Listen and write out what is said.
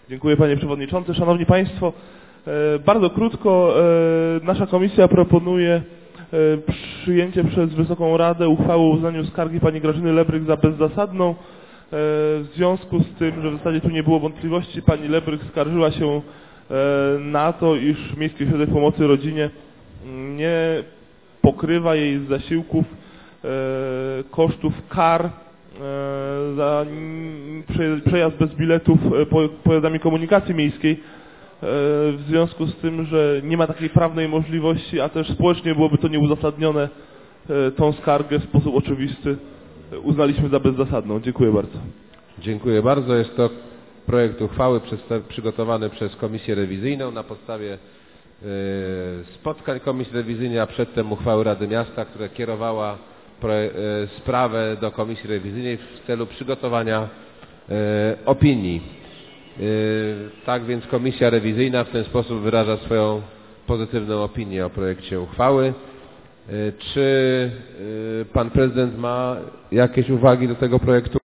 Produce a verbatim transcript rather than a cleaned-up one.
Dziękuję Panie Przewodniczący. Szanowni Państwo, bardzo krótko nasza komisja proponuje przyjęcie przez Wysoką Radę uchwały o uznaniu skargi Pani Grażyny Lebrych za bezzasadną. W związku z tym, że w zasadzie tu nie było wątpliwości, Pani Lebrych skarżyła się na to, iż Miejski Ośrodek Pomocy Rodzinie nie pokrywa jej z zasiłków kosztów kar za przejazd bez biletów pojazdami komunikacji miejskiej. W związku z tym, że nie ma takiej prawnej możliwości, a też społecznie byłoby to nieuzasadnione, tą skargę w sposób oczywisty uznaliśmy za bezzasadną. Dziękuję bardzo. Dziękuję bardzo. Jest to projekt uchwały przygotowany przez Komisję Rewizyjną na podstawie spotkań Komisji Rewizyjnej, a przedtem uchwały Rady Miasta, która kierowała sprawę do Komisji Rewizyjnej w celu przygotowania opinii. Tak więc Komisja Rewizyjna w ten sposób wyraża swoją pozytywną opinię o projekcie uchwały. Czy Pan Prezydent ma jakieś uwagi do tego projektu?